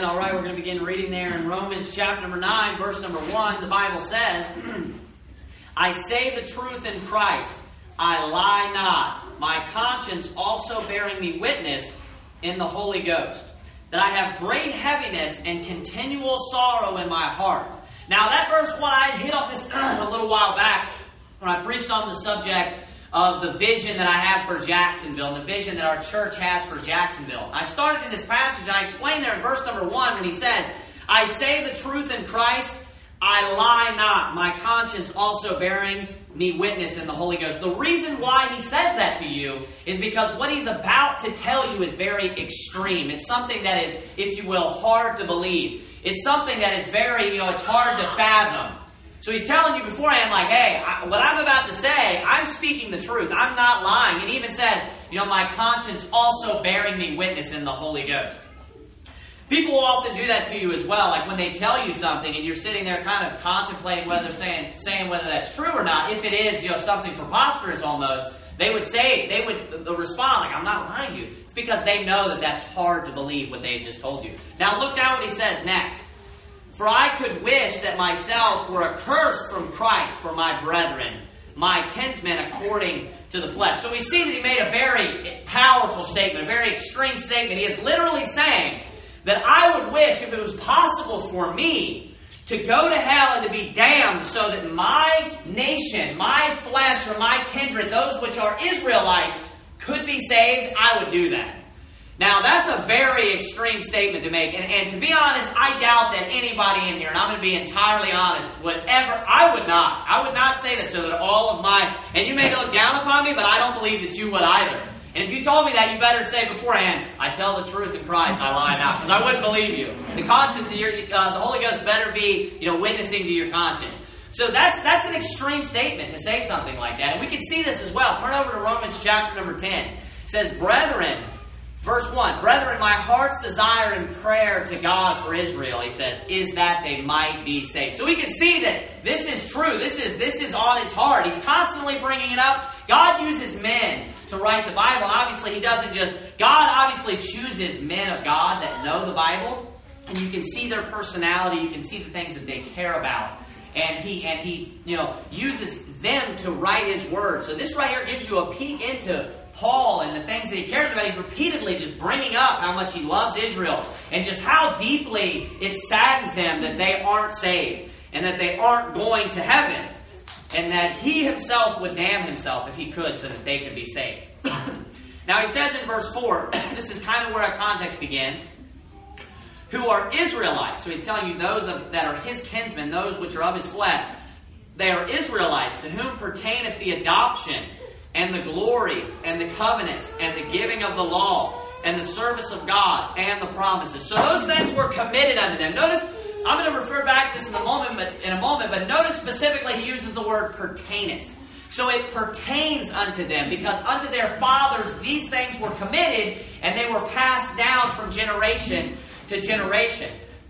All right, we're going to begin reading there in Romans chapter number 9, verse number 1. The Bible says, I say the truth in Christ, I lie not, my conscience also bearing me witness in the Holy Ghost, that I have great heaviness and continual sorrow in my heart. Now that verse 1, I had hit on this a little while back when I preached on the subject of the vision that I have for Jacksonville, and the vision that our church has for Jacksonville. I started in this passage, and I explained there in verse number 1 when he says, I say the truth in Christ, I lie not, my conscience also bearing me witness in the Holy Ghost. The reason why he says that to you is because what he's about to tell you is very extreme. It's something that is, if you will, hard to believe. It's something that is very, it's hard to fathom. So he's telling you beforehand, like, hey, what I'm about to say, I'm speaking the truth. I'm not lying. And he even says, my conscience also bearing me witness in the Holy Ghost. People will often do that to you as well. Like when they tell you something and you're sitting there kind of contemplating whether saying whether that's true or not. If it is, something preposterous almost, they would respond like, I'm not lying to you. It's because they know that that's hard to believe what they just told you. Now look down what he says next. For I could wish that myself were accursed from Christ for my brethren, my kinsmen according to the flesh. So we see that he made a very powerful statement, a very extreme statement. He is literally saying that I would wish, if it was possible for me, to go to hell and to be damned so that my nation, my flesh, or my kindred, those which are Israelites, could be saved. I would do that. Now, that's a very extreme statement to make. And to be honest, I doubt that anybody in here, and I'm going to be entirely honest, I would not say that so that all of my, and you may look down upon me, but I don't believe that you would either. And if you told me that, you better say beforehand, I tell the truth in Christ, I lie not, because I wouldn't believe you. The conscience, the Holy Ghost better be, witnessing to your conscience. So that's an extreme statement to say something like that. And we can see this as well. Turn over to Romans chapter number 10. It says, brethren, verse 1, brethren, my heart's desire and prayer to God for Israel, he says, is that they might be saved. So we can see that this is true. This is on his heart. He's constantly bringing it up. God uses men to write the Bible. And obviously, God obviously chooses men of God that know the Bible. And you can see their personality. You can see the things that they care about. And he uses them to write his word. So this right here gives you a peek into Paul and the things that he cares about. He's repeatedly just bringing up how much he loves Israel and just how deeply it saddens him that they aren't saved and that they aren't going to heaven and that he himself would damn himself if he could so that they could be saved. Now he says in verse 4, this is kind of where our context begins, who are Israelites. So he's telling you those that are his kinsmen, those which are of his flesh. They are Israelites, to whom pertaineth the adoption and the glory and the covenants and the giving of the law and the service of God and the promises. So those things were committed unto them. Notice, I'm going to refer back to this in a moment, but notice specifically he uses the word pertaineth. So it pertains unto them because unto their fathers these things were committed and they were passed down from generation to generation.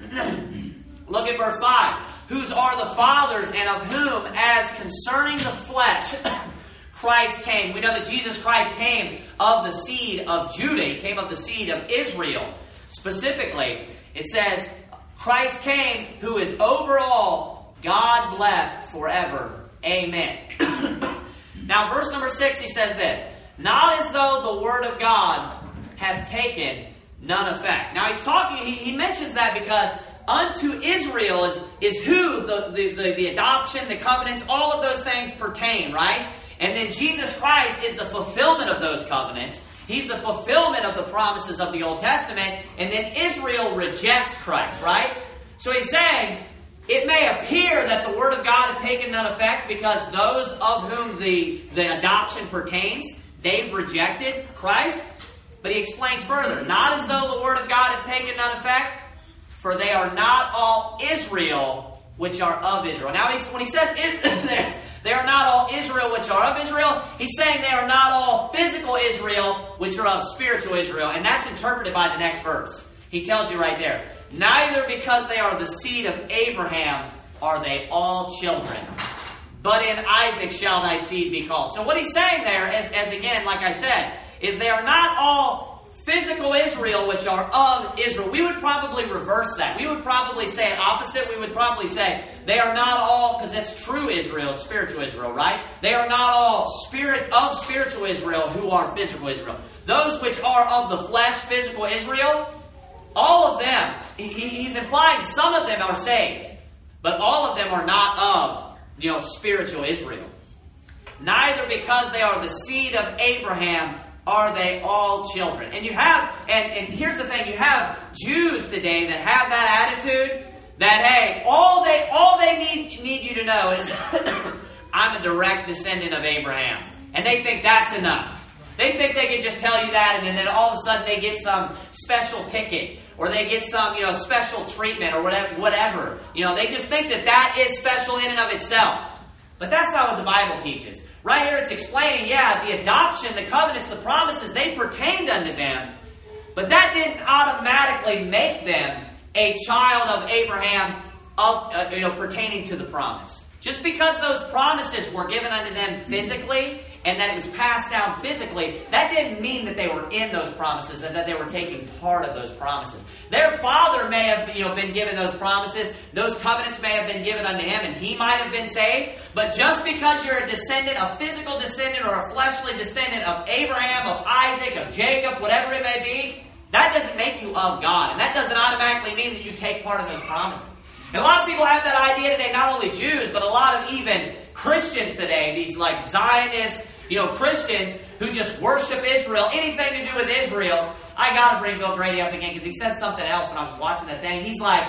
Look at verse 5. Whose are the fathers and of whom as concerning the flesh Christ came. We know that Jesus Christ came of the seed of Judah. He came of the seed of Israel. Specifically, it says, Christ came who is over all, God blessed forever. Amen. Now, verse number 6, he says this, not as though the word of God hath taken none effect. Now, he's talking, he mentions that because unto Israel is who the adoption, the covenants, all of those things pertain, right? And then Jesus Christ is the fulfillment of those covenants. He's the fulfillment of the promises of the Old Testament. And then Israel rejects Christ, right? So he's saying, it may appear that the Word of God has taken none effect because those of whom the adoption pertains, they've rejected Christ. But he explains further, not as though the Word of God has taken none effect, for they are not all Israel which are of Israel. Now, when he says they are not all Israel which are of Israel, he's saying they are not all physical Israel which are of spiritual Israel. And that's interpreted by the next verse. He tells you right there, neither because they are the seed of Abraham are they all children, but in Isaac shall thy seed be called. So what he's saying there, as again, like I said, is they are not all physical Israel, which are of Israel. We would probably reverse that. We would probably say it opposite. We would probably say they are not all, because that's true Israel, spiritual Israel, right? They are not all spiritual Israel who are physical Israel. Those which are of the flesh, physical Israel, all of them, he's implying some of them are saved, but all of them are not of, spiritual Israel. Neither because they are the seed of Abraham are they all children. And you have, and here's the thing, you have Jews today that have that attitude that, hey, all they need you to know is I'm a direct descendant of Abraham. And they think that's enough. They think they can just tell you that, and then all of a sudden they get some special ticket, or they get some, special treatment, or whatever. They just think that is special in and of itself. But that's not what the Bible teaches. Right here it's explaining, the adoption, the covenants, the promises, they pertained unto them. But that didn't automatically make them a child of Abraham, pertaining to the promise. Just because those promises were given unto them physically, and that it was passed down physically, that didn't mean that they were in those promises and that they were taking part of those promises. Their father may have been given those promises. Those covenants may have been given unto him, and he might have been saved. But just because you're a descendant, a physical descendant or a fleshly descendant of Abraham, of Isaac, of Jacob, whatever it may be, that doesn't make you of God. And that doesn't automatically mean that you take part of those promises. And a lot of people have that idea today, not only Jews, but a lot of even Christians today, these like Zionist, Christians who just worship Israel, anything to do with Israel. I got to bring Bill Grady up again because he said something else when I was watching that thing. He's like,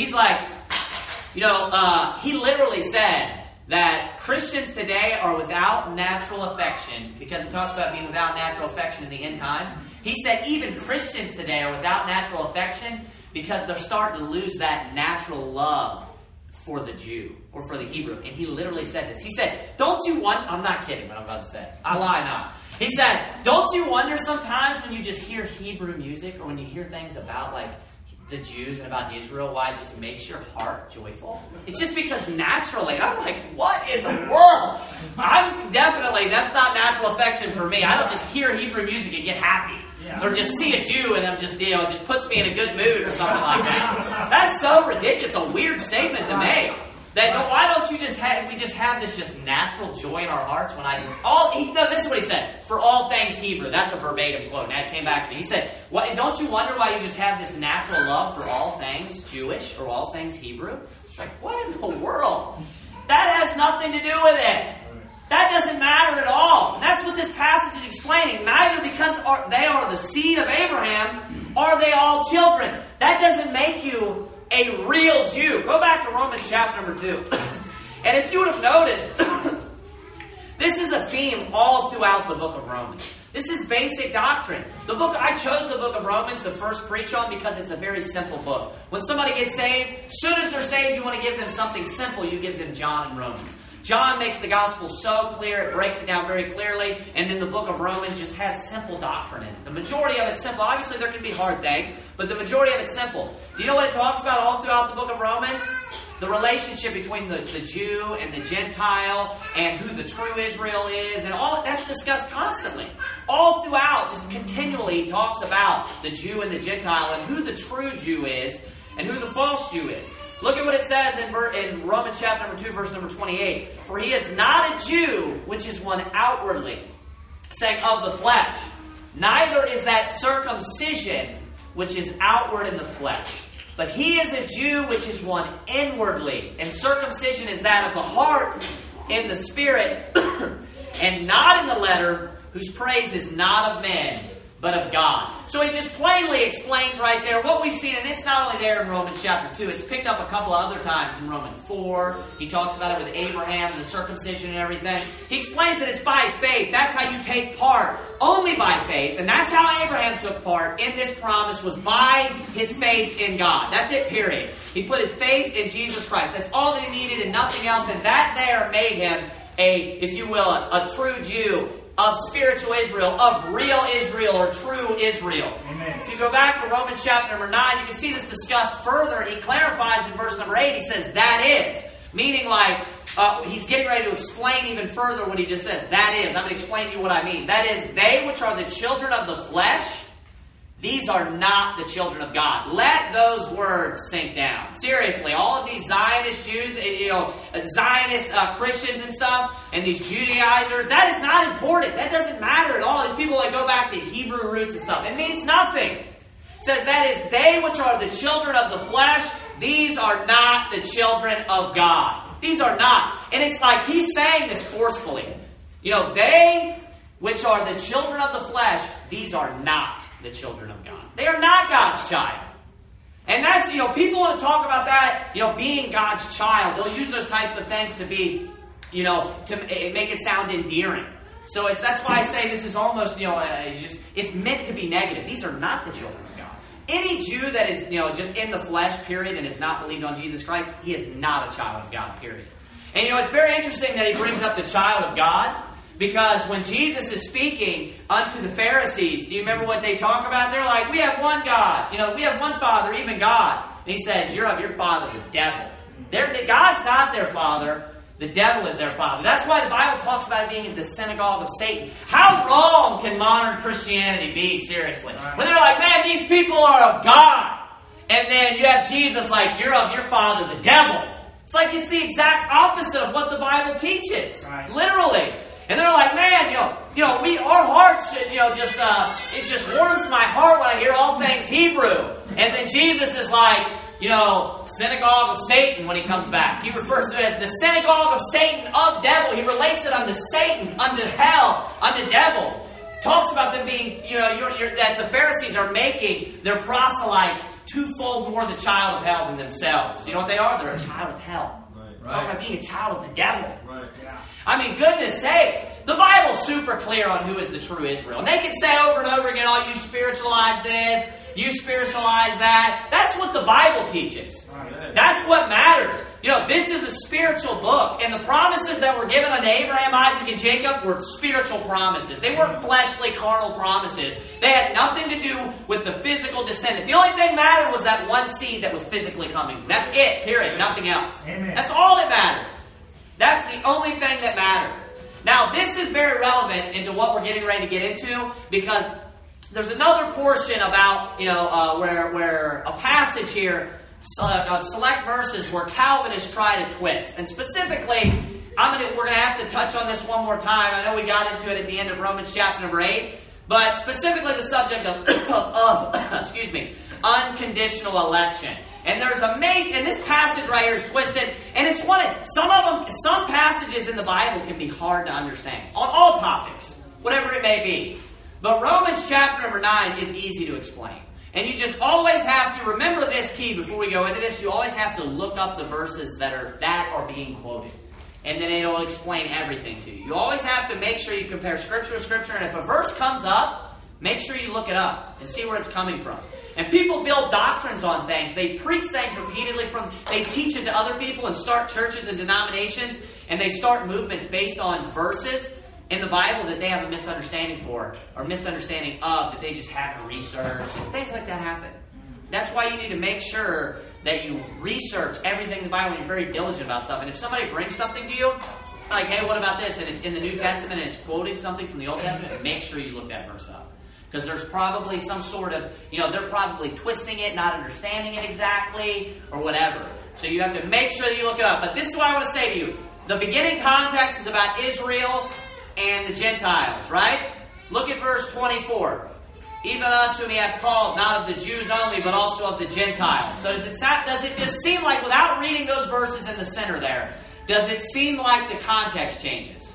he literally said that Christians today are without natural affection, because he talks about being without natural affection in the end times. He said even Christians today are without natural affection because they're starting to lose that natural love for the Jew or for the Hebrew. And he literally said this. He said, don't you want... I'm not kidding what I'm about to say. I lie not. He said, don't you wonder sometimes when you just hear Hebrew music or when you hear things about like the Jews and about Israel, why it just makes your heart joyful? It's just because naturally, I'm like, what in the world? That's not natural affection for me. I don't just hear Hebrew music and get happy. Yeah. Or just see a Jew and I'm just, it just puts me in a good mood or something like that. That's so ridiculous. It's a weird statement to make. That why don't you just have this just natural joy in our hearts when this is what he said. For all things Hebrew. That's a verbatim quote. Nat came back to me. He said, don't you wonder why you just have this natural love for all things Jewish or all things Hebrew? It's like, what in the world? That has nothing to do with it. That doesn't matter at all. And that's what this passage is explaining. Neither because they are the seed of Abraham are they all children. That doesn't make you a real Jew. Go back to Romans chapter number 2. And if you would have noticed, this is a theme all throughout the book of Romans. This is basic doctrine. I chose the book of Romans to first preach on because it's a very simple book. When somebody gets saved, as soon as they're saved, you want to give them something simple, you give them John and Romans. John makes the gospel so clear, it breaks it down very clearly, and then the book of Romans just has simple doctrine in it. The majority of it's simple. Obviously, there can be hard things, but the majority of it's simple. Do you know what it talks about all throughout the book of Romans? The relationship between the Jew and the Gentile, and who the true Israel is, and all that's discussed constantly. All throughout, just continually, he talks about the Jew and the Gentile, and who the true Jew is, and who the false Jew is. Look at what it says in Romans chapter number 2, verse number 28. For he is not a Jew, which is one outwardly, saying of the flesh. Neither is that circumcision, which is outward in the flesh. But he is a Jew, which is one inwardly. And circumcision is that of the heart, in the spirit, and not in the letter, whose praise is not of men, but of God. So he just plainly explains right there what we've seen, and it's not only there in Romans chapter 2, it's picked up a couple of other times in Romans 4. He talks about it with Abraham and the circumcision and everything. He explains that it's by faith. That's how you take part, only by faith. And that's how Abraham took part in this promise, was by his faith in God. That's it, period. He put his faith in Jesus Christ. That's all that he needed and nothing else. And that there made him a true Jew, of spiritual Israel, of real Israel or true Israel. Amen. If you go back to Romans chapter number 9, you can see this discussed further. He clarifies in verse number 8, he says, that is. Meaning like, he's getting ready to explain even further what he just says. That is. I'm going to explain to you what I mean. That is, they which are the children of the flesh these are not the children of God. Let those words sink down. Seriously, all of these Zionist Jews, Zionist Christians and stuff, and these Judaizers, that is not important. That doesn't matter at all. These people that go back to Hebrew roots and stuff, it means nothing. It says that is they which are the children of the flesh, these are not the children of God. These are not. And it's like he's saying this forcefully. They which are the children of the flesh, these are not the children of God. They are not God's child. And that's, people want to talk about that, being God's child. They'll use those types of things to be, to make it sound endearing. So that's why I say this is almost, it's meant to be negative. These are not the children of God. Any Jew that is, just in the flesh, period, and has not believed on Jesus Christ, he is not a child of God, period. And, it's very interesting that he brings up the child of God. Because when Jesus is speaking unto the Pharisees, do you remember what they talk about? They're like, we have one God. We have one Father, even God. And he says, you're of your father, the devil. God's not their father. The devil is their father. That's why the Bible talks about it being in the synagogue of Satan. How wrong can modern Christianity be, seriously? When they're like, man, these people are of God. And then you have Jesus like, you're of your father, the devil. It's like it's the exact opposite of what the Bible teaches. Right. Literally. And they're like, man, our hearts should, it just warms my heart when I hear all things Hebrew. And then Jesus is like, synagogue of Satan when he comes back. He refers to it as the synagogue of Satan, of devil. He relates it unto Satan, unto hell, unto devil. Talks about them being, that the Pharisees are making their proselytes twofold more the child of hell than themselves. You know what they are? They're a child of hell. Right. Talking about being a child of the devil. Right. Yeah. I mean, goodness sakes, the Bible's super clear on who is the true Israel. And they can say over and over again, oh, you spiritualize this, you spiritualize that. That's what the Bible teaches. Right. That's what matters. This is a spiritual book. And the promises that were given unto Abraham, Isaac, and Jacob were spiritual promises. They weren't fleshly, carnal promises. They had nothing to do with the physical descendant. The only thing that mattered was that one seed that was physically coming. That's it, period. Nothing else. Amen. That's all that mattered. That's the only thing that mattered. Now, this is very relevant into what we're getting ready to get into, because there's another portion about, where a passage here, select verses where Calvinists try to twist. And specifically, we're going to have to touch on this one more time. I know we got into it at the end of Romans chapter number 8, but specifically the subject of unconditional election. And there's and this passage right here is twisted, and it's some passages in the Bible can be hard to understand on all topics, whatever it may be. But Romans chapter number 9 is easy to explain. And you just always have to remember this key before we go into this. You always have to look up the verses that are being quoted. And then it'll explain everything to you. You always have to make sure you compare Scripture with Scripture. And if a verse comes up, make sure you look it up and see where it's coming from. And people build doctrines on things. They preach things repeatedly they teach it to other people and start churches and denominations. And they start movements based on verses in the Bible that they have a misunderstanding for, or misunderstanding of, that they just haven't researched. Things like that happen. That's why you need to make sure that you research everything in the Bible and you're very diligent about stuff. And if somebody brings something to you, like, hey, what about this? And it's in the New Testament and it's quoting something from the Old Testament, make sure you look that verse up. Because there's probably some sort of, they're probably twisting it, not understanding it exactly, or whatever. So you have to make sure that you look it up. But this is what I want to say to you. The beginning context is about Israel and the Gentiles, right? Look at verse 24. Even us whom he hath called, not of the Jews only, but also of the Gentiles. So does it just seem like, without reading those verses in the center there, does it seem like the context changes?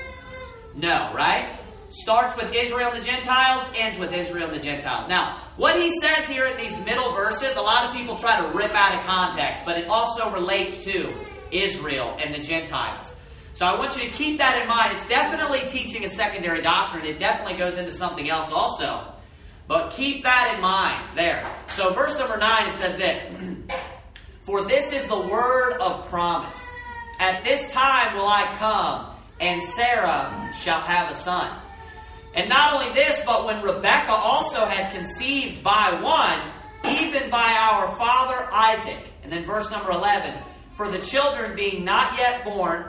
No, right? Starts with Israel and the Gentiles, ends with Israel and the Gentiles. Now, what he says here in these middle verses, a lot of people try to rip out of context, but it also relates to Israel and the Gentiles. So I want you to keep that in mind. It's definitely teaching a secondary doctrine. It definitely goes into something else also. But keep that in mind there. So verse number 9, it says this. For this is the word of promise. At this time will I come, and Sarah shall have a son. And not only this, but when Rebekah also had conceived by one, even by our father Isaac. And then verse number 11. For the children being not yet born,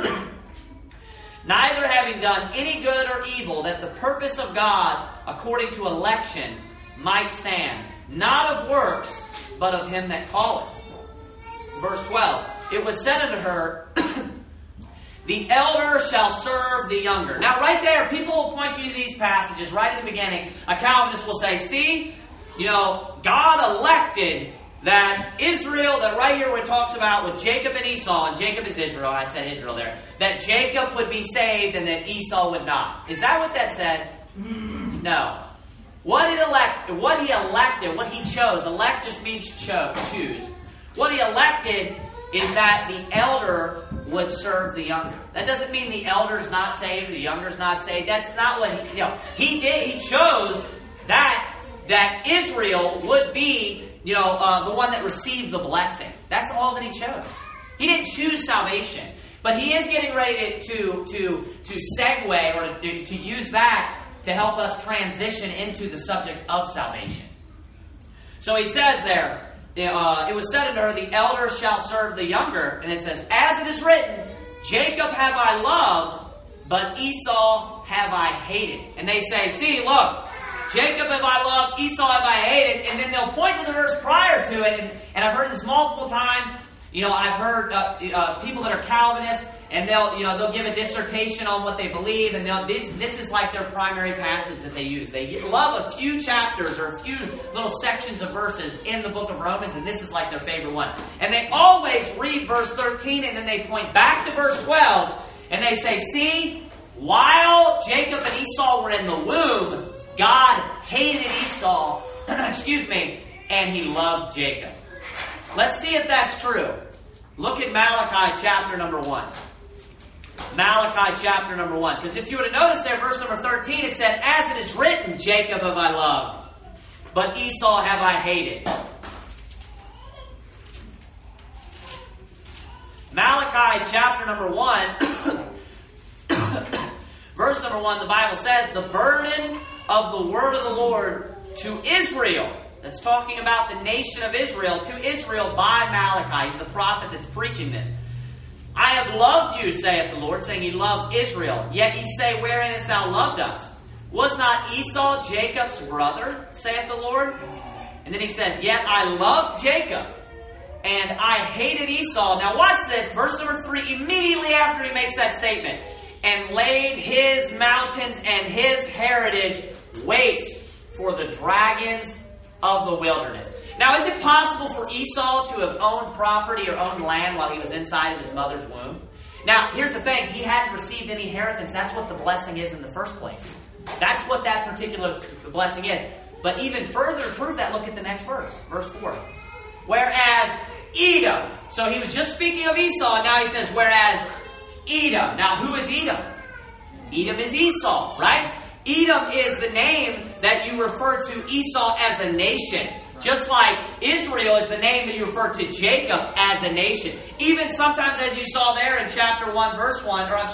neither having done any good or evil, that the purpose of God, according to election, might stand, not of works, but of him that calleth. Verse 12, it was said unto her, the elder shall serve the younger. Now right there, people will point you to these passages right at the beginning. A Calvinist will say, see, God elected that Israel, that right here where it talks about with Jacob and Esau, and Jacob is Israel, I said Israel there, that Jacob would be saved and that Esau would not. Is that what that said? No. What he elected, what he chose, elect just means choose. What he elected is that the elder would serve the younger. That doesn't mean the elder's not saved, the younger's not saved. That's not what he did. He chose that Israel would be, the one that received the blessing. That's all that he chose. He didn't choose salvation, but he is getting ready to segue or to use that to help us transition into the subject of salvation. So he says there, it was said unto her, the elder shall serve the younger. And it says, as it is written, Jacob have I loved, but Esau have I hated. And they say, see, look, Jacob have I loved, Esau have I hated. And then they'll point to the verse prior to it. And I've heard this multiple times. I've heard people that are Calvinists, and they'll give a dissertation on what they believe, and this is like their primary passage that they use. They love a few chapters or a few little sections of verses in the book of Romans, and this is like their favorite one. And they always read verse 13, and then they point back to verse 12, and they say, see, while Jacob and Esau were in the womb, God hated Esau, and he loved Jacob. Let's see if that's true. Look at Malachi chapter number 1. Malachi chapter number 1. Because if you were to notice there, verse number 13, it said, as it is written, Jacob have I loved, but Esau have I hated. Malachi chapter number 1, verse number 1, the Bible says, the burden of the word of the Lord to Israel. That's talking about the nation of Israel, to Israel by Malachi. He's the prophet that's preaching this. I have loved you, saith the Lord, saying he loves Israel. Yet ye say, wherein hast thou loved us? Was not Esau Jacob's brother, saith the Lord? And then he says, yet I loved Jacob, and I hated Esau. Now watch this, verse number 3, immediately after he makes that statement. And laid his mountains and his heritage waste for the dragons of the wilderness. Now, is it possible for Esau to have owned property or owned land while he was inside of his mother's womb? Now, here's the thing. He hadn't received any inheritance. That's what the blessing is in the first place. That's what that particular blessing is. But even further to prove that, look at the next verse. Verse 4. Whereas Edom. So he was just speaking of Esau, and now he says, whereas Edom. Now, who is Edom? Edom is Esau, right? Edom is the name that you refer to Esau as a nation. Just like Israel is the name that you refer to Jacob as a nation. Even sometimes, as you saw there in chapter 1 verse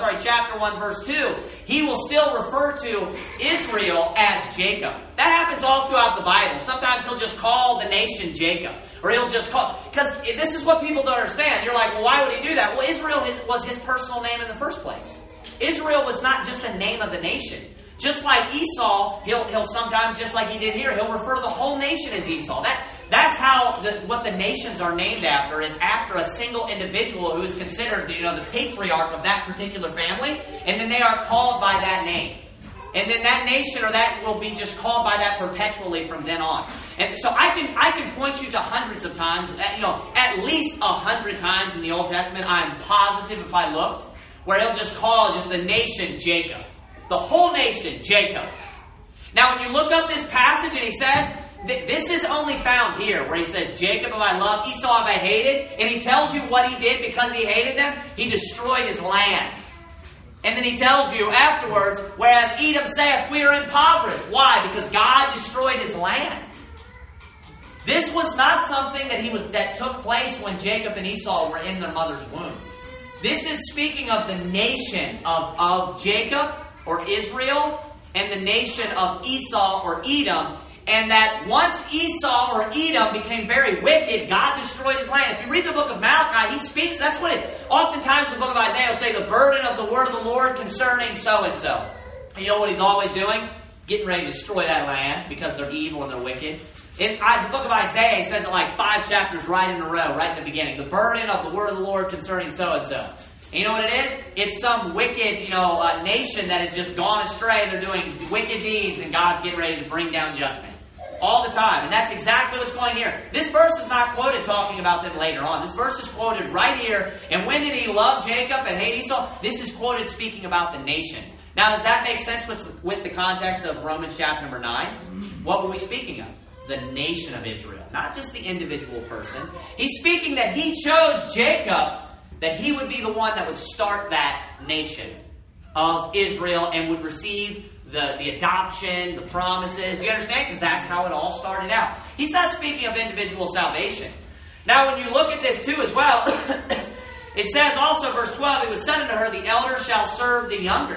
2, he will still refer to Israel as Jacob. That happens all throughout the Bible. Sometimes he'll just call the nation Jacob. Or he'll just call... Because this is what people don't understand. You're like, well, why would he do that? Well, Israel was his personal name in the first place. Israel was not just the name of the nation. Just like Esau, he'll sometimes, just like he did here, he'll refer to the whole nation as Esau. That's how what the nations are named after, is after a single individual who is considered the patriarch of that particular family, and then they are called by that name. And then that nation or that will be just called by that perpetually from then on. And so I can point you to hundreds of times, at least 100 times in the Old Testament, I'm positive if I looked, where he'll just call just the nation Jacob. The whole nation, Jacob. Now, when you look up this passage and he says, this is only found here, where he says, Jacob have I loved, Esau have I hated, and he tells you what he did because he hated them. He destroyed his land. And then he tells you afterwards, whereas Edom saith, we are impoverished. Why? Because God destroyed his land. This was not something that took place when Jacob and Esau were in their mother's womb. This is speaking of the nation of Jacob, or Israel, and the nation of Esau, or Edom, and that once Esau or Edom became very wicked, God destroyed his land. If you read the book of Malachi, he speaks, that's what oftentimes the book of Isaiah will say, the burden of the word of the Lord concerning so-and-so. You know what he's always doing? getting ready to destroy that land because they're evil and they're wicked. The book of Isaiah says it like 5 chapters right in a row, right in the beginning. The burden of the word of the Lord concerning so-and-so. And you know what it is? It's some wicked, nation that has just gone astray. They're doing wicked deeds, and God's getting ready to bring down judgment. All the time. And that's exactly what's going here. This verse is not quoted talking about them later on. This verse is quoted right here. And when did he love Jacob and hate Esau? This is quoted speaking about the nations. Now, does that make sense with the context of Romans chapter number 9? What were we speaking of? The nation of Israel, not just the individual person. He's speaking that he chose Jacob, that he would be the one that would start that nation of Israel and would receive the adoption, the promises. Do you understand? Because that's how it all started out. He's not speaking of individual salvation. Now, when you look at this too as well, it says also, verse 12, it was said unto her, the elder shall serve the younger.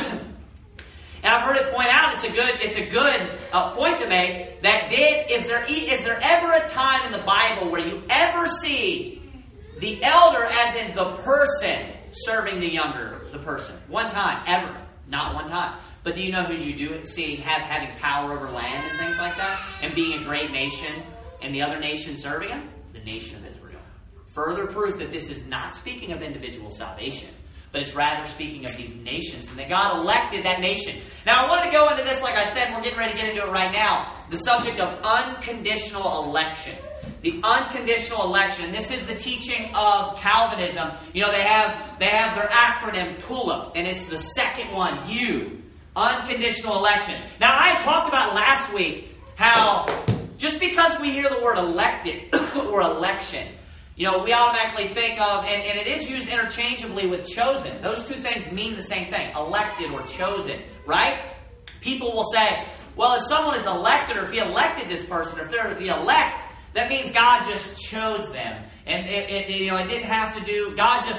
And I've heard it point out, it's a good point to make, that is there ever a time in the Bible where you ever see the elder as in the person serving the younger, the person? One time, ever. Not one time. But do you know who you do see having power over land and things like that? And being a great nation and the other nation serving him? The nation of Israel. Further proof that this is not speaking of individual salvation, but it's rather speaking of these nations, and that God elected that nation. Now, I wanted to go into this, like I said, we're getting ready to get into it right now, the subject of unconditional election. The unconditional election. And this is the teaching of Calvinism. They have their acronym TULIP, and it's the second one, U. Unconditional election. Now, I talked about last week how just because we hear the word elected or election, we automatically think of, and it is used interchangeably with chosen. Those two things mean the same thing, elected or chosen, right? People will say, well, if someone is elected, or if he elected this person, or if they're the elect, that means God just chose them. And it didn't have to do,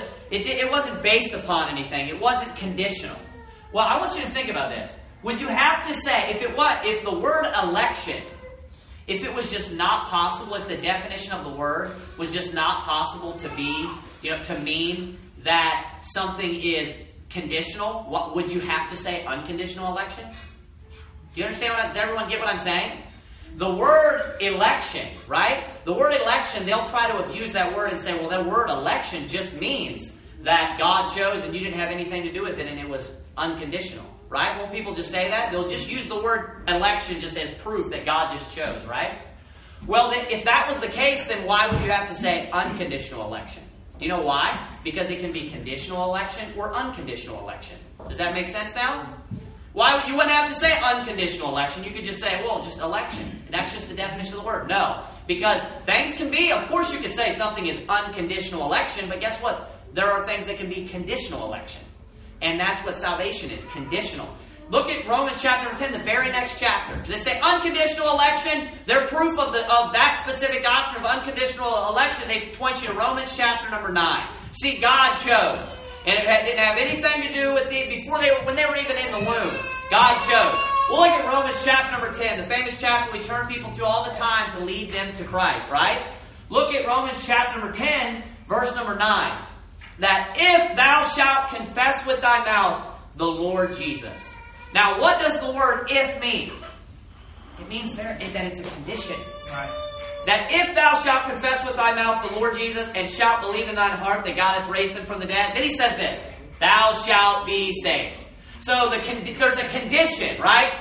it wasn't based upon anything. It wasn't conditional. Well, I want you to think about this. Would you have to say, if the word election, if it was just not possible, if the definition of the word was just not possible to be, to mean that something is conditional, what would you have to say unconditional election? Do you understand does everyone get what I'm saying? The word election, right? The word election, they'll try to abuse that word and say, well, that word election just means that God chose and you didn't have anything to do with it and it was unconditional, right? Won't people just say that? They'll just use the word election just as proof that God just chose, right? Well, if that was the case, then why would you have to say unconditional election? Do you know why? Because it can be conditional election or unconditional election. Does that make sense now? Why you wouldn't have to say unconditional election? You could just say, well, just election. And that's just the definition of the word. No. Because things can be, of course you could say something is unconditional election, but guess what? There are things that can be conditional election. And that's what salvation is, conditional. Look at Romans chapter 10, the very next chapter. Because they say unconditional election, their proof of that specific doctrine of unconditional election, they point you to Romans chapter number 9. See, God chose. And it didn't have anything to do with when they were even in the womb. God chose. We'll look at Romans chapter number 10, the famous chapter we turn people to all the time to lead them to Christ, right? Look at Romans chapter number 10, verse number 9. That if thou shalt confess with thy mouth the Lord Jesus. Now, what does the word if mean? It means that it's a condition. Right. That if thou shalt confess with thy mouth the Lord Jesus and shalt believe in thine heart that God hath raised him from the dead, then he says this, thou shalt be saved. So there's a condition, right?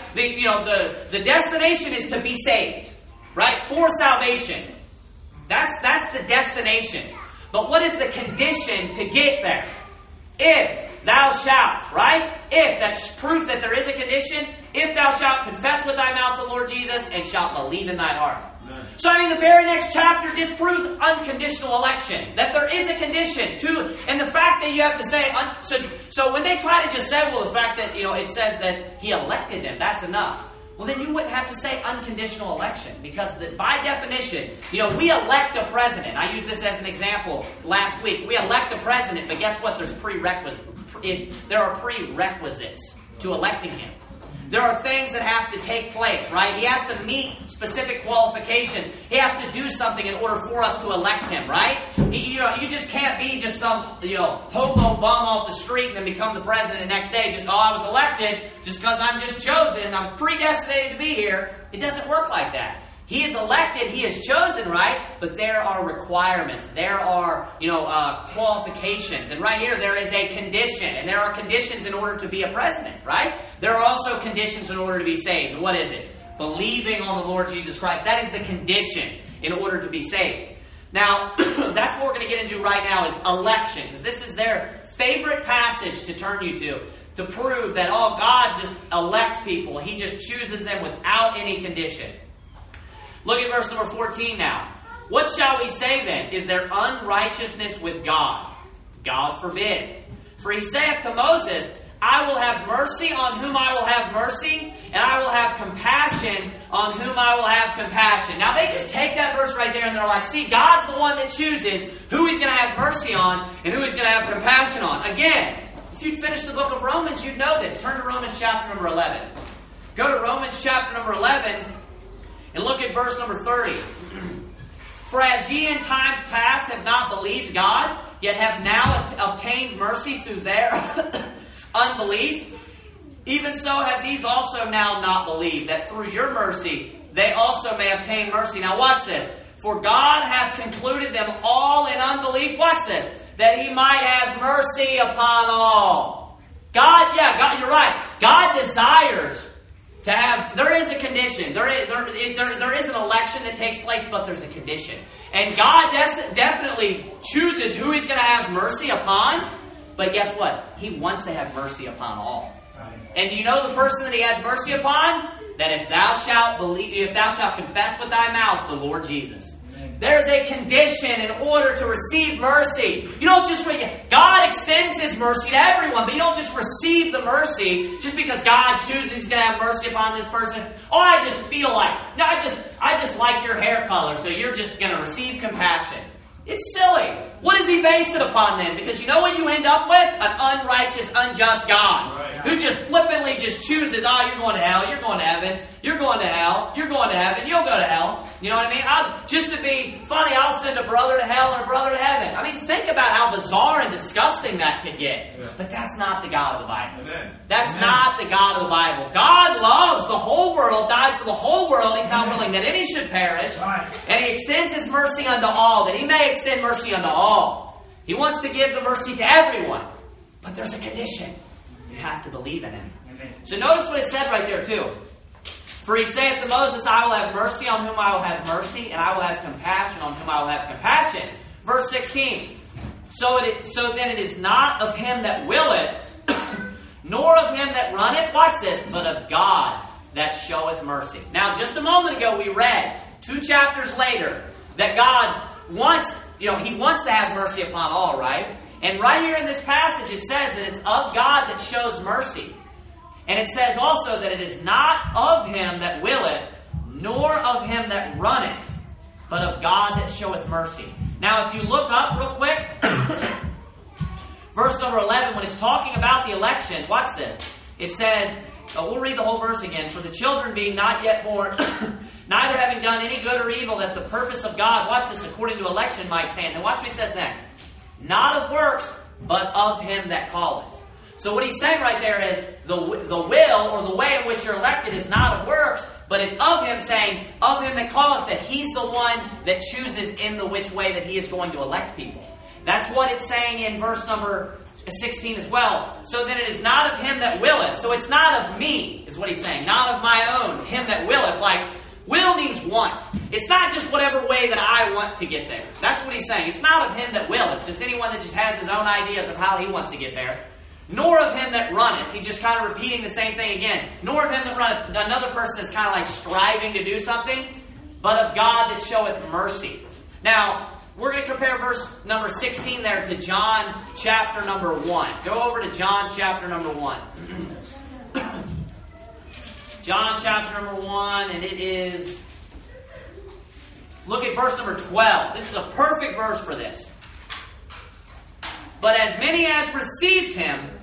The destination is to be saved, right? For salvation. That's the destination. But what is the condition to get there? If thou shalt, right? If, that's proof that there is a condition. If thou shalt confess with thy mouth the Lord Jesus and shalt believe in thine heart. So, the very next chapter disproves unconditional election. That there is a condition to, and the fact that you have to say, so when they try to just say, well, the fact that, it says that he elected them, that's enough. Well, then you wouldn't have to say unconditional election. Because by definition, we elect a president. I used this as an example last week. We elect a president, but guess what? There are prerequisites to electing him. there are things that have to take place, right? He has to meet specific qualifications. He has to do something in order for us to elect him, right? You just can't be just some, hobo bum off the street and then become the president the next day. Just, I was elected just because I'm just chosen. I was predestinated to be here. It doesn't work like that. He is elected, he is chosen, right? But there are requirements. There are, qualifications. And right here, there is a condition. And there are conditions in order to be a president, right? There are also conditions in order to be saved. What is it? Believing on the Lord Jesus Christ. That is the condition in order to be saved. Now, that's what we're going to get into right now is election. Because this is their favorite passage to turn you to prove that, God just elects people. He just chooses them without any condition. Look at verse number 14 now. What shall we say then? Is there unrighteousness with God? God forbid. For he saith to Moses, I will have mercy on whom I will have mercy, and I will have compassion on whom I will have compassion. Now they just take that verse right there and they're like, see, God's the one that chooses who he's going to have mercy on and who he's going to have compassion on. Again, if you'd finish the book of Romans, you'd know this. Turn to Romans chapter number 11. Go to Romans chapter number 11. And look at verse number 30. For as ye in times past have not believed God, yet have now obtained mercy through their unbelief, even so have these also now not believed, that through your mercy they also may obtain mercy. Now watch this. For God hath concluded them all in unbelief. Watch this. That he might have mercy upon all. God, you're right. God desires to have, there is a condition. There is an election that takes place, but there's a condition. And God definitely chooses who he's going to have mercy upon. But guess what? He wants to have mercy upon all. Right. And do you know the person that he has mercy upon? That if thou shalt confess with thy mouth the Lord Jesus. There's a condition in order to receive mercy. You don't just God extends his mercy to everyone, but you don't just receive the mercy just because God chooses he's going to have mercy upon this person. I just feel like, I just like your hair color, so you're just going to receive compassion. It's silly. What does he base it upon then? Because you know what you end up with? An unrighteous, unjust God. Right. Who just flippantly just chooses, you're going to hell, you're going to heaven, you're going to hell, you're going to heaven, you'll go to hell. You know what I mean? Just to be funny, I'll send a brother to hell and a brother to heaven. I mean, think about how bizarre and disgusting that could get. Yeah. But that's not the God of the Bible. Amen. That's not the God of the Bible. God loves the whole world, died for the whole world. He's not willing that any should perish. Right. And he extends his mercy unto all, that he may extend mercy unto all. He wants to give the mercy to everyone. But there's a condition. You have to believe in him. Amen. So notice what it said right there too. For he saith to Moses, I will have mercy on whom I will have mercy, and I will have compassion on whom I will have compassion. Verse 16. So then it is not of him that willeth, nor of him that runneth, watch this, but of God that showeth mercy. Now, just a moment ago, we read 2 chapters later that God wants, he wants to have mercy upon all, right? And right here in this passage, it says that it's of God that shows mercy. And it says also that it is not of him that willeth, nor of him that runneth, but of God that showeth mercy. Now, if you look up real quick, verse number 11, when it's talking about the election, watch this. It says, we'll read the whole verse again. For the children being not yet born, neither having done any good or evil, that the purpose of God, watch this, according to election might stand. And watch what he says next. Not of works, but of him that calleth. So what he's saying right there is the will or the way in which you're elected is not of works, but it's of him saying, of him that calleth, that he's the one that chooses in the which way that he is going to elect people. That's what it's saying in verse number 16 as well. So then it is not of him that willeth. So it's not of me, is what he's saying. Not of my own. Him that willeth. Like, will means want. It's not just whatever way that I want to get there. That's what he's saying. It's not of him that willeth. Just anyone that just has his own ideas of how he wants to get there. Nor of him that runneth. He's just kind of repeating the same thing again. Nor of him that runneth. Another person that's kind of like striving to do something. But of God that showeth mercy. Now, we're going to compare verse number 16 there to John chapter number 1. Go over to John chapter number 1. John chapter number 1, and it is... Look at verse number 12. This is a perfect verse for this. But as many as received him,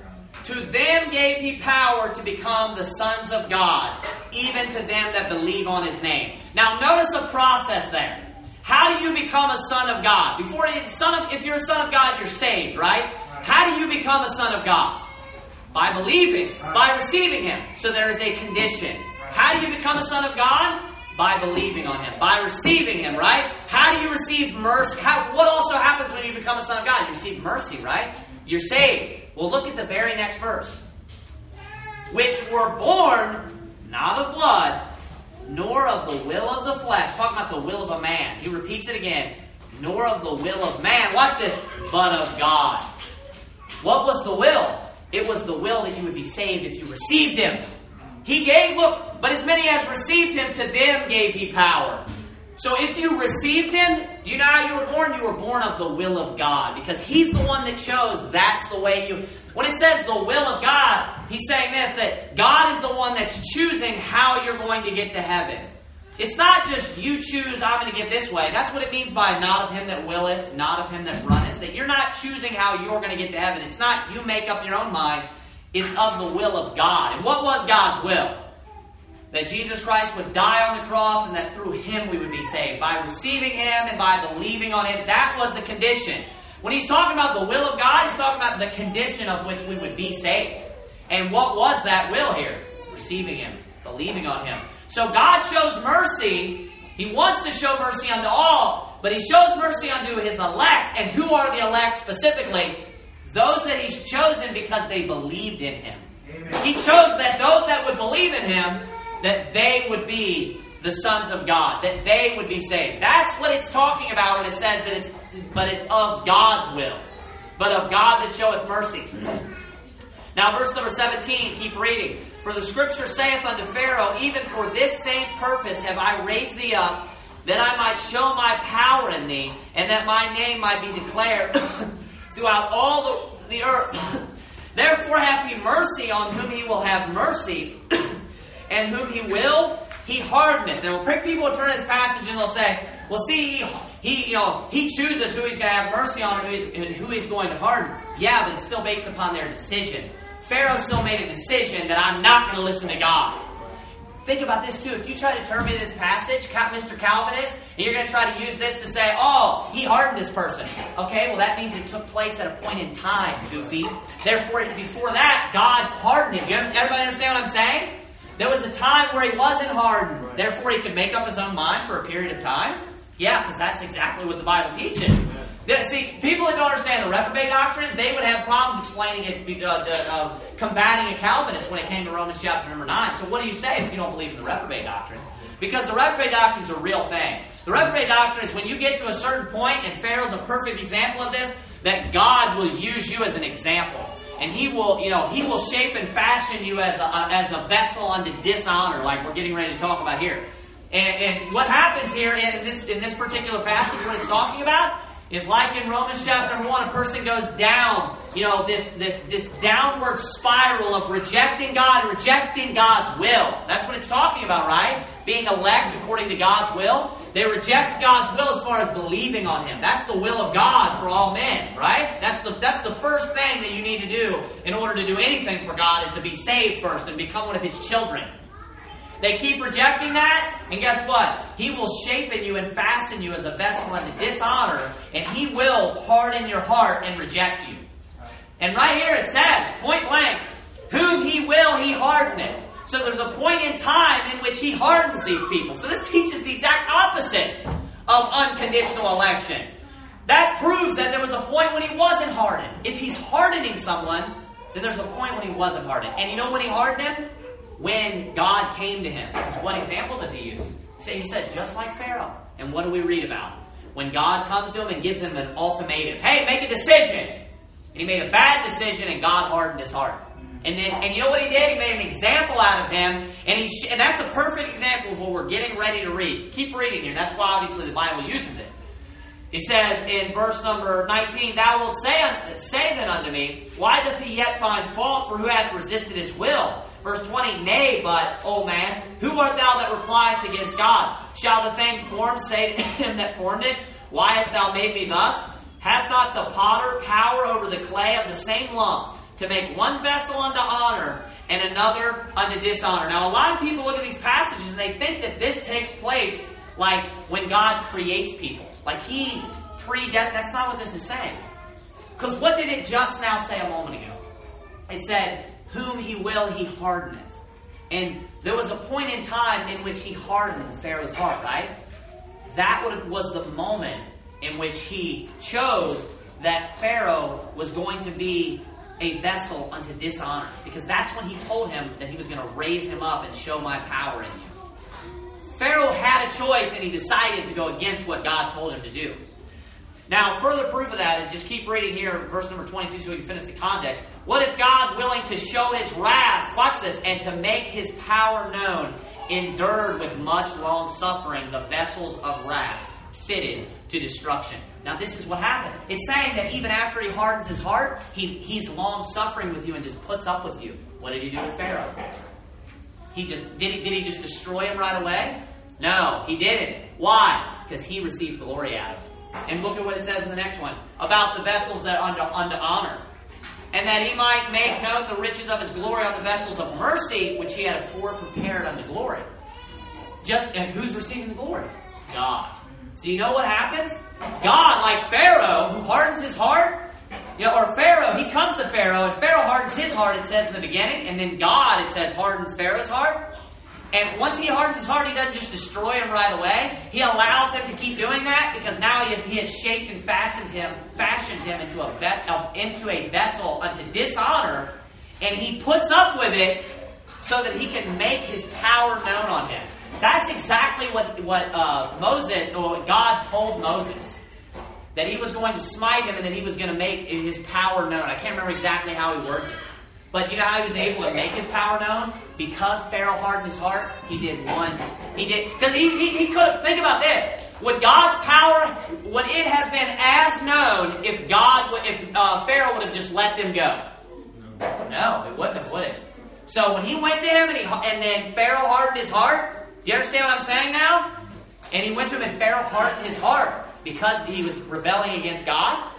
To them gave he power to become the sons of God, even to them that believe on his name. Now notice a process there. How do you become a son of God? If you're a son of God, you're saved, right? How do you become a son of God? By believing, by receiving him. So there is a condition. How do you become a son of God? By believing on him, by receiving him, right? How do you receive mercy? What also happens when you become a son of God? You receive mercy, right? You're saved. Well, look at the very next verse. Which were born, not of blood, nor of the will of the flesh. Talking about the will of a man. He repeats it again. Nor of the will of man. Watch this. But of God. What was the will? It was the will that you would be saved if you received him. He gave, look, but as many as received him, to them gave he power. So if you received him, do you know how you were born? You were born of the will of God. Because he's the one that chose. That's the way you... When it says the will of God, he's saying this, that God is the one that's choosing how you're going to get to heaven. It's not just you choose, I'm going to get this way. That's what it means by not of him that willeth, not of him that runneth. That you're not choosing how you're going to get to heaven. It's not you make up your own mind. It's of the will of God. And what was God's will? That Jesus Christ would die on the cross and that through him we would be saved. By receiving him and by believing on him. That was the condition. When he's talking about the will of God, he's talking about the condition of which we would be saved. And what was that will here? Receiving him. Believing on him. So God shows mercy. He wants to show mercy unto all. But he shows mercy unto his elect. And who are the elect specifically? Those that he's chosen because they believed in him. Amen. He chose that those that would believe in him, that they would be the sons of God, that they would be saved. That's what it's talking about when it says that it's of God's will, but of God that showeth mercy. Now verse number 17, keep reading. For the scripture saith unto Pharaoh, even for this same purpose have I raised thee up, that I might show my power in thee, and that my name might be declared throughout all the earth. Therefore hath he mercy on whom he will have mercy, and whom he will, he hardeneth. And people will turn to this passage and they'll say, well, see, he chooses who he's going to have mercy on and who he's going to harden. Yeah, but it's still based upon their decisions. Pharaoh still made a decision that I'm not going to listen to God. Think about this too. If you try to turn me to this passage, Mr. Calvinist, and you're going to try to use this to say, oh, he hardened this person. Okay, well that means it took place at a point in time, goofy. Therefore, before that, God hardened him. Everybody understand what I'm saying? There was a time where he wasn't hardened. Right. Therefore, he could make up his own mind for a period of time. Yeah, because that's exactly what the Bible teaches. See, people that don't understand the reprobate doctrine, they would have problems explaining it, combating a Calvinist when it came to Romans chapter number 9. So what do you say if you don't believe in the reprobate doctrine? Because the reprobate doctrine is a real thing. The reprobate doctrine is when you get to a certain point, and Pharaoh's a perfect example of this, that God will use you as an example. And he will shape and fashion you as a vessel unto dishonor, like we're getting ready to talk about here. And what happens here in this particular passage, what it's talking about, is like in Romans chapter number 1, a person goes down, this downward spiral of rejecting God and rejecting God's will. That's what it's talking about, right? Being elect according to God's will. They reject God's will as far as believing on him. That's the will of God for all men, right? That's the first thing that you need to do in order to do anything for God, is to be saved first and become one of his children. They keep rejecting that, and guess what? He will shape in you and fasten you as a vessel unto dishonor, and he will harden your heart and reject you. And right here it says, point blank, whom he will, he hardeneth. So there's a point in time in which he hardens these people. So this teaches the exact opposite of unconditional election. That proves that there was a point when he wasn't hardened. If he's hardening someone, then there's a point when he wasn't hardened. And you know when he hardened him? When God came to him. So what example does he use? He says, just like Pharaoh. And what do we read about? When God comes to him and gives him an ultimatum. Hey, make a decision. And he made a bad decision and God hardened his heart. And you know what he did? He made an example out of him. And that's a perfect example of what we're getting ready to read. Keep reading here. That's why obviously the Bible uses it. It says in verse number 19, Thou wilt say then unto me, Why doth he yet find fault, for who hath resisted his will? Verse 20, Nay, but, O man, who art thou that repliest against God? Shall the thing formed say to him that formed it, Why hast thou made me thus? Hath not the potter power over the clay of the same lump to make one vessel unto honor and another unto dishonor. Now, a lot of people look at these passages and they think that this takes place like when God creates people. Like He that's not what this is saying. Because what did it just now say a moment ago? It said, whom He will, He hardeneth. And there was a point in time in which He hardened Pharaoh's heart, right? That was the moment in which He chose that Pharaoh was going to be a vessel unto dishonor. Because that's when He told him that He was going to raise him up and show My power in you. Pharaoh had a choice and he decided to go against what God told him to do. Now, further proof of that is just keep reading here, verse number 22, so we can finish the context. What if God, willing to show His wrath, watch this, and to make His power known, endured with much long suffering the vessels of wrath, fitted to destruction? Now, this is what happened. It's saying that even after He hardens his heart, He's long suffering with you and just puts up with you. What did He do with Pharaoh? Did he just destroy him right away? No, He didn't. Why? Because He received glory out of it. And look at what it says in the next one. About the vessels that unto honor. And that He might make known the riches of His glory on the vessels of mercy, which He had afore prepared unto glory. And who's receiving the glory? God. So you know what happens? God, like Pharaoh, who hardens his heart, or Pharaoh, he comes to Pharaoh, and Pharaoh hardens his heart, it says in the beginning, and then God, it says, hardens Pharaoh's heart. And once He hardens his heart, He doesn't just destroy him right away. He allows him to keep doing that because now He has shaped and fashioned him into a vessel unto dishonor, and He puts up with it so that He can make His power known on him. That's exactly what Moses, or what God told Moses, that He was going to smite him and that He was going to make His power known. I can't remember exactly how He worded it. But you know how He was able to make His power known? Because Pharaoh hardened his heart, He did one. Because he could have, think about this. Would God's power, would it have been as known if Pharaoh would have just let them go? No, it wouldn't have, would it? So when He went to him and then Pharaoh hardened his heart, do you understand what I'm saying now? And He went to him and Pharaoh hardened his heart because he was rebelling against God.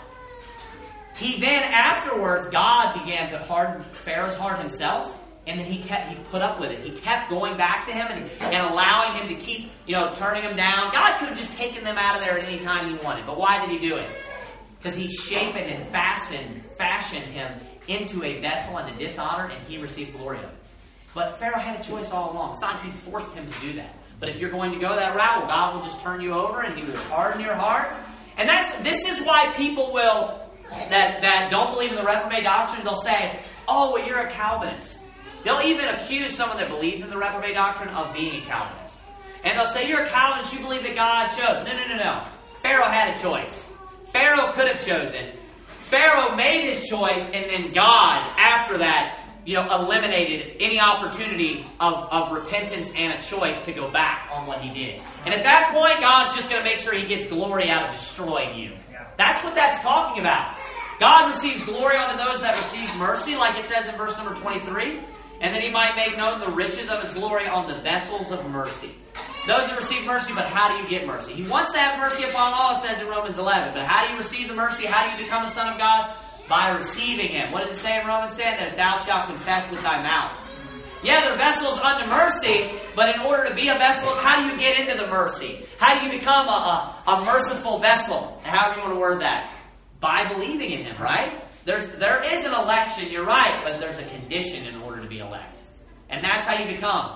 He then afterwards, God began to harden Pharaoh's heart himself. And then he put up with it. He kept going back to him and allowing him to keep, turning him down. God could have just taken them out of there at any time He wanted. But why did He do it? Because He shaped and fashioned him into a vessel unto dishonor, and he received glory of it. But Pharaoh had a choice all along. It's not like He forced him to do that. But if you're going to go that route, well, God will just turn you over and He will harden your heart. And this is why people that don't believe in the reprobate doctrine, they'll say, oh, well, you're a Calvinist. They'll even accuse someone that believes in the reprobate doctrine of being a Calvinist. And they'll say, you're a Calvinist, you believe that God chose. No. Pharaoh had a choice. Pharaoh could have chosen. Pharaoh made his choice, and then God, after that, eliminated any opportunity of repentance and a choice to go back on what He did. And at that point, God's just going to make sure He gets glory out of destroying you. That's what that's talking about. God receives glory unto those that receive mercy, like it says in verse number 23. And that He might make known the riches of His glory on the vessels of mercy. Those that receive mercy, but how do you get mercy? He wants to have mercy upon all, it says in Romans 11. But how do you receive the mercy? How do you become a son of God? By receiving Him. What does it say in Romans 10? That thou shalt confess with thy mouth. Yeah, they're vessels unto mercy, but in order to be a vessel, how do you get into the mercy? How do you become a merciful vessel? However you want to word that. By believing in Him, right? There is an election, you're right, but there's a condition in order to be elected. And that's how you become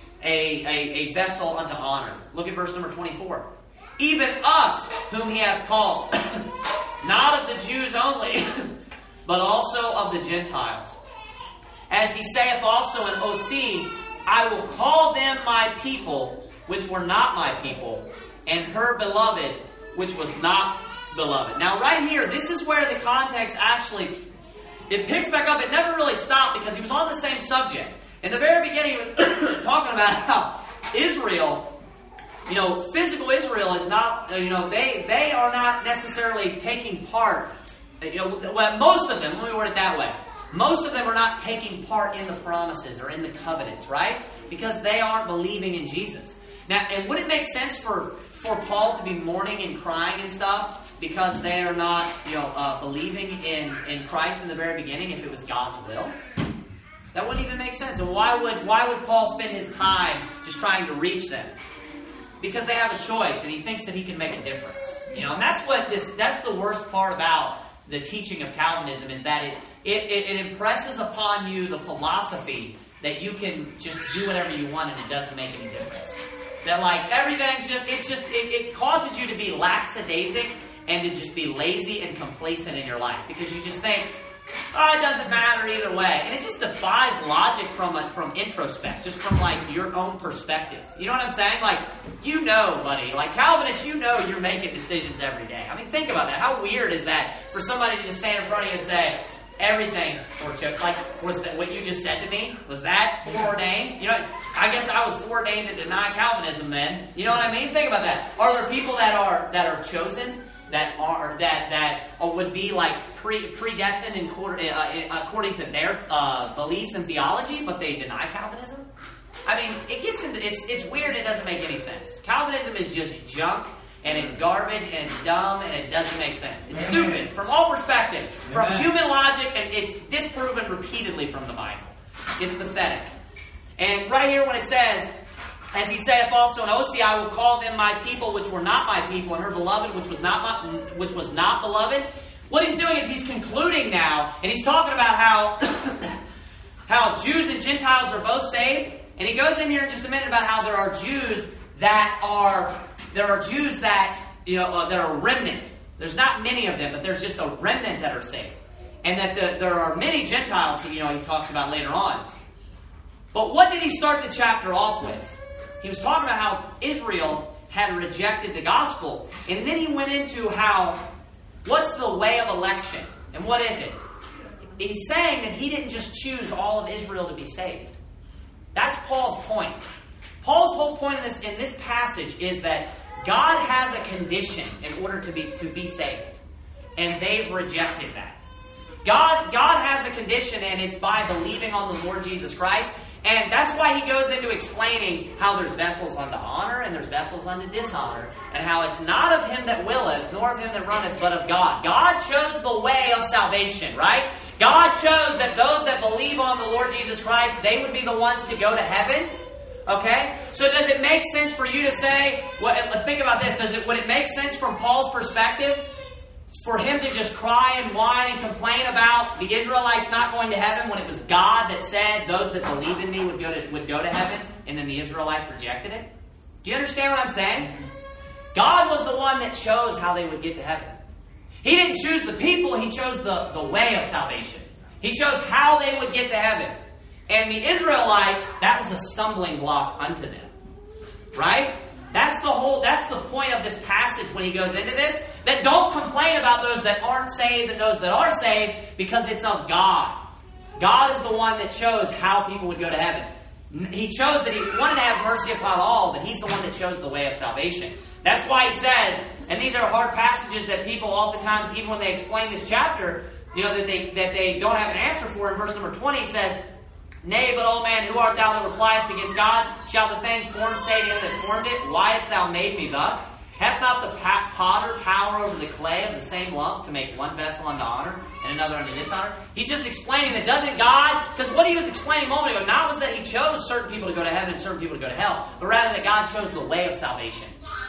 a vessel unto honor. Look at verse number 24. Even us, whom He hath called, not of the Jews only, but also of the Gentiles. As He saith also in Osee, I will call them my people, which were not my people, and her beloved, which was not beloved. Now right here, this is where the context actually, it picks back up. It never really stopped because He was on the same subject. In the very beginning, He was talking about how Israel, physical Israel is not, they are not necessarily taking part. Most of them, let me word it that way. Most of them are not taking part in the promises or in the covenants, right? Because they aren't believing in Jesus. Now, and would it make sense for Paul to be mourning and crying and stuff because they are not, believing in Christ in the very beginning if it was God's will? That wouldn't even make sense. And why would Paul spend his time just trying to reach them? Because they have a choice, and he thinks that he can make a difference. And that's the worst part about the teaching of Calvinism, is that it impresses upon you the philosophy that you can just do whatever you want and it doesn't make any difference. That everything's it causes you to be lackadaisic and to just be lazy and complacent in your life, because you just think, it doesn't matter either way. And it just defies logic from introspect, just from your own perspective. You know what I'm saying? Buddy, Calvinists, you're making decisions every day. I mean, think about that. How weird is that for somebody to just stand in front of you and say, everything's foreordained? Was that what you just said to me? Was that foreordained? I guess I was foreordained to deny Calvinism then. You know what I mean? Think about that. Are there people that are chosen that would be predestined according to their beliefs and theology, but they deny Calvinism? I mean, it's weird. It doesn't make any sense. Calvinism is just junk, and it's garbage, and it's dumb, and it doesn't make sense. It's stupid from all perspectives, from human logic, and it's disproven repeatedly from the Bible. It's pathetic. And right here when it says, as he saith also in Hosea, I will call them my people, which were not my people, and her beloved, which was not beloved. What he's doing is he's concluding now, and he's talking about how Jews and Gentiles are both saved. And he goes in here in just a minute about how there are Jews that are a remnant. There's not many of them, but there's just a remnant that are saved. And that there are many Gentiles, he talks about later on. But what did he start the chapter off with? He was talking about how Israel had rejected the gospel. And then he went into what's the way of election? And what is it? He's saying that he didn't just choose all of Israel to be saved. That's Paul's point. Paul's whole point in this passage is that God has a condition in order to be saved. And they've rejected that. God has a condition, and it's by believing on the Lord Jesus Christ. And that's why he goes into explaining how there's vessels unto honor and there's vessels unto dishonor. And how it's not of him that willeth, nor of him that runneth, but of God. God chose the way of salvation, right? God chose that those that believe on the Lord Jesus Christ, they would be the ones to go to heaven. Okay? So does it make sense for you to say, think about this, would it make sense from Paul's perspective for him to just cry and whine and complain about the Israelites not going to heaven when it was God that said those that believe in me would go to heaven, and then the Israelites rejected it? Do you understand what I'm saying? God was the one that chose how they would get to heaven. He didn't choose the people, he chose the way of salvation. He chose how they would get to heaven. And the Israelites, that was a stumbling block unto them. Right? That's the point of this passage when he goes into this. That don't complain about those that aren't saved and those that are saved, because it's of God. God is the one that chose how people would go to heaven. He chose that he wanted to have mercy upon all, but he's the one that chose the way of salvation. That's why he says, and these are hard passages that people oftentimes, even when they explain this chapter, that they don't have an answer for. In verse number 20 he says, Nay, but old man, who art thou that repliest against God? Shall the thing formed say to him that formed it, Why hast thou made me thus? Hath not the potter power over the clay of the same lump to make one vessel unto honor and another unto dishonor? He's just explaining that doesn't God, because what he was explaining a moment ago, not was that he chose certain people to go to heaven and certain people to go to hell, but rather that God chose the way of salvation.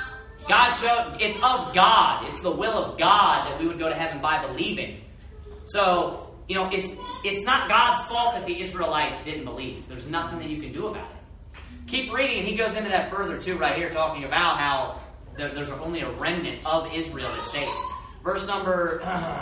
It's of God. It's the will of God that we would go to heaven by believing. So, it's not God's fault that the Israelites didn't believe. There's nothing that you can do about it. Keep reading, and he goes into that further too right here, talking about how there's only a remnant of Israel that's saved. Verse number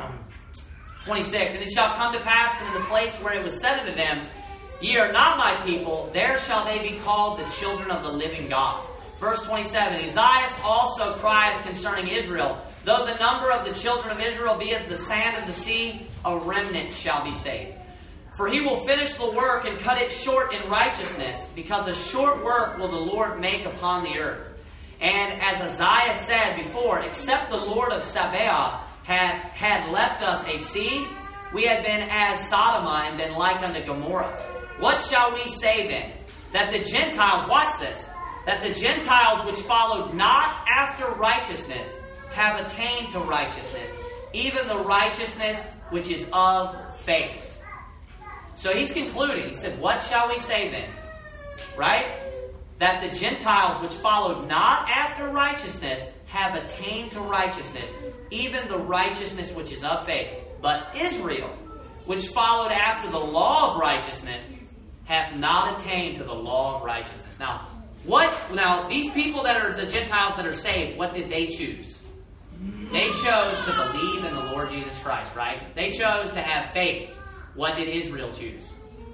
26, And it shall come to pass that in the place where it was said unto them, Ye are not my people, there shall they be called the children of the living God. Verse 27, Esaias also crieth concerning Israel, Though the number of the children of Israel be as the sand of the sea, a remnant shall be saved. For he will finish the work and cut it short in righteousness, because a short work will the Lord make upon the earth. And as Isaiah said before, except the Lord of Sabaoth had left us a seed, we had been as Sodoma and been like unto Gomorrah. What shall we say then? That the Gentiles, watch this, that the Gentiles which followed not after righteousness, have attained to righteousness, even the righteousness which is of faith. So he's concluding. He said, what shall we say then? Right? That the Gentiles which followed not after righteousness have attained to righteousness, even the righteousness which is of faith. But Israel, which followed after the law of righteousness, hath not attained to the law of righteousness. Now, these people that are the Gentiles that are saved, what did they choose? They chose to believe in the Lord Jesus Christ, right? They chose to have faith. What did Israel choose?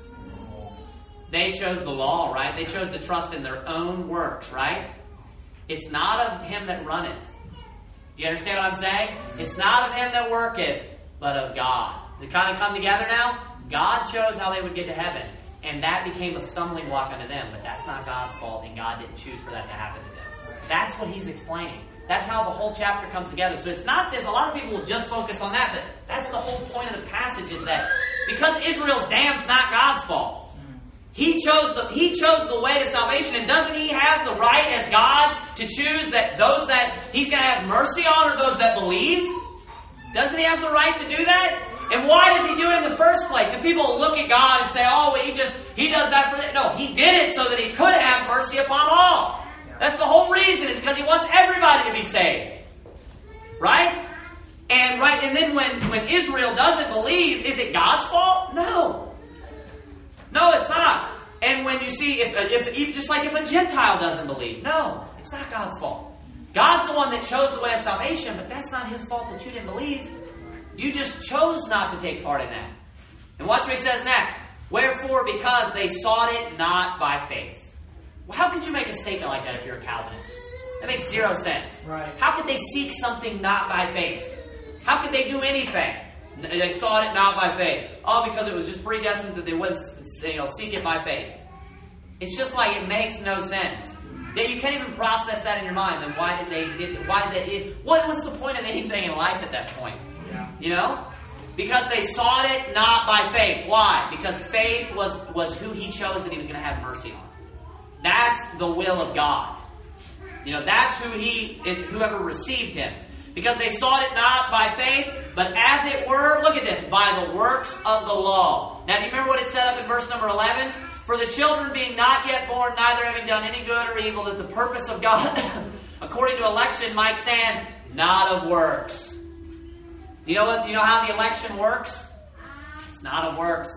They chose the law, right? They chose to trust in their own works, right? It's not of him that runneth. Do you understand what I'm saying? It's not of him that worketh, but of God. Does it kind of come together now? God chose how they would get to heaven, and that became a stumbling block unto them, but that's not God's fault, and God didn't choose for that to happen to them. That's what he's explaining. That's how the whole chapter comes together. So it's not this. A lot of people will just focus on that, but that's the whole point of the passage, is that because Israel's damned's not God's fault. He chose the way to salvation, and doesn't he have the right as God to choose that those that he's going to have mercy on are those that believe? Doesn't he have the right to do that? And why does he do it in the first place? And people look at God and say, oh, well, he does that for that. No, he did it so that he could have mercy upon all. That's the whole reason. It's because he wants everybody to be saved. Right? And then when Israel doesn't believe, is it God's fault? No. No, it's not. And when you see, just like if a Gentile doesn't believe, no, it's not God's fault. God's the one that chose the way of salvation, but that's not his fault that you didn't believe. You just chose not to take part in that. And watch what he says next. Wherefore, because they sought it not by faith. Well, how could you make a statement like that if you're a Calvinist? That makes zero sense. Right. How could they seek something not by faith? How could they do anything? They sought it not by faith. Oh, because it was just predestined that they wouldn't seek it by faith. It's just like it makes no sense. That you can't even process that in your mind. Then what's the point of anything in life at that point? Yeah. You know? Because they sought it not by faith. Why? Because faith was who he chose that he was going to have mercy on. That's the will of God. That's whoever received him. Because they sought it not by faith, but as it were, look at this, by the works of the law. Now, do you remember what it said up in verse number 11? For the children being not yet born, neither having done any good or evil, that the purpose of God, according to election, might stand, not of works. You know how the election works? It's not of works.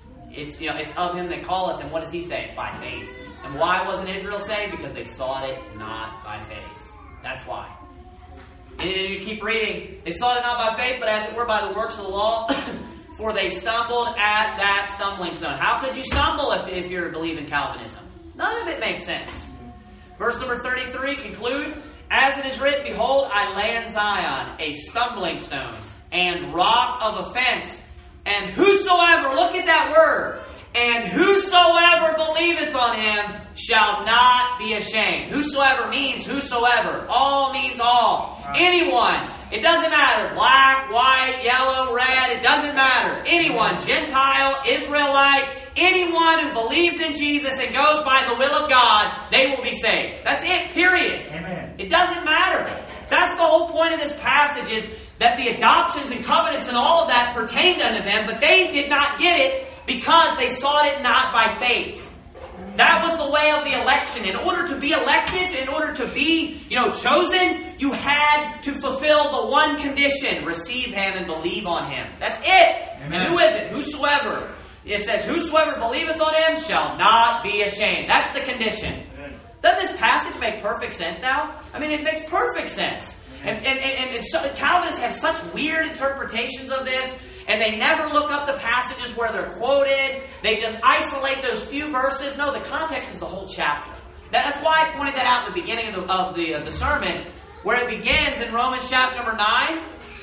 It's of him that calleth, and what does he say? It's by faith. And why wasn't Israel saved? Because they sought it not by faith. That's why. And you keep reading. They sought it not by faith, but as it were by the works of the law. For they stumbled at that stumbling stone. How could you stumble if you're believing Calvinism? None of it makes sense. Verse number 33, conclude. As it is written, behold, I lay in Zion a stumbling stone and rock of offense. And whosoever, look at that word, and whosoever believeth on him shall not be ashamed. Whosoever means whosoever. All means all. Anyone. It doesn't matter. Black, white, yellow, red. It doesn't matter. Anyone. Gentile, Israelite. Anyone who believes in Jesus and goes by the will of God, they will be saved. That's it. Period. Amen. It doesn't matter. That's the whole point of this passage, is that the adoptions and covenants and all of that pertained unto them, but they did not get it because they sought it not by faith. That was the way of the election. In order to be elected, in order to be, chosen, you had to fulfill the one condition: receive him and believe on him. That's it. Amen. And who is it? Whosoever. It says, whosoever believeth on him shall not be ashamed. That's the condition. Amen. Doesn't this passage make perfect sense now? I mean, it makes perfect sense. And so Calvinists have such weird interpretations of this. And they never look up the passages where they're quoted. They just isolate those few verses. No, the context is the whole chapter. That's why I pointed that out in the beginning of the sermon, where it begins in Romans chapter number 9.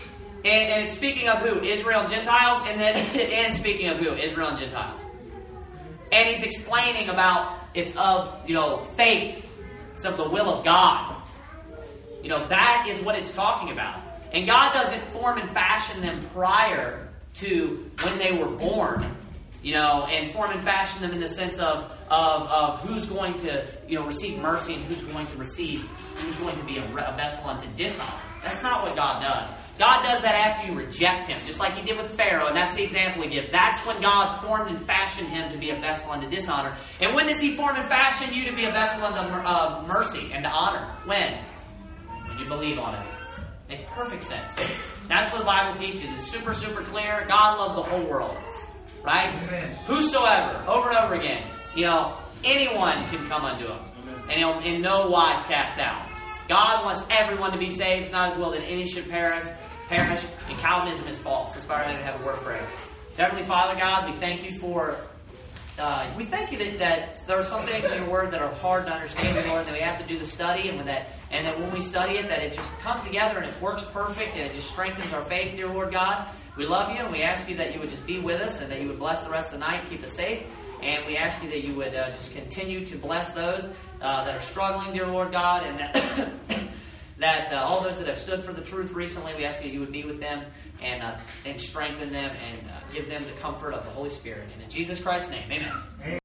And it's speaking of who? Israel and Gentiles. And then it ends speaking of who? Israel and Gentiles. And he's explaining about it's of, faith. It's of the will of God. That is what it's talking about. And God doesn't form and fashion them prior to when they were born, and form and fashion them in the sense of who's going to, receive mercy and who's going to be a vessel unto dishonor. That's not what God does. God does that after you reject Him, just like He did with Pharaoh, and that's the example He gives. That's when God formed and fashioned him to be a vessel unto dishonor. And when does He form and fashion you to be a vessel unto mercy and to honor? When? When you believe on it. Makes perfect sense. That's what the Bible teaches. It's super, super clear. God loved the whole world. Right? Amen. Whosoever, over and over again. Anyone can come unto Him. And He'll in no wise cast out. God wants everyone to be saved. It's not His will that any should perish. And Calvinism is false. That's why I didn't have a word prayer. Heavenly Father God, we thank You for... we thank You that there are some things in Your Word that are hard to understand, Lord, that we have to do the study, and that when we study it, that it just comes together and it works perfect, and it just strengthens our faith, dear Lord God. We love You, and we ask You that You would just be with us, and that You would bless the rest of the night, keep us safe. And we ask You that You would just continue to bless those that are struggling, dear Lord God, and that all those that have stood for the truth recently, we ask You that You would be with them and strengthen them and give them the comfort of the Holy Spirit. And in Jesus Christ's name, amen.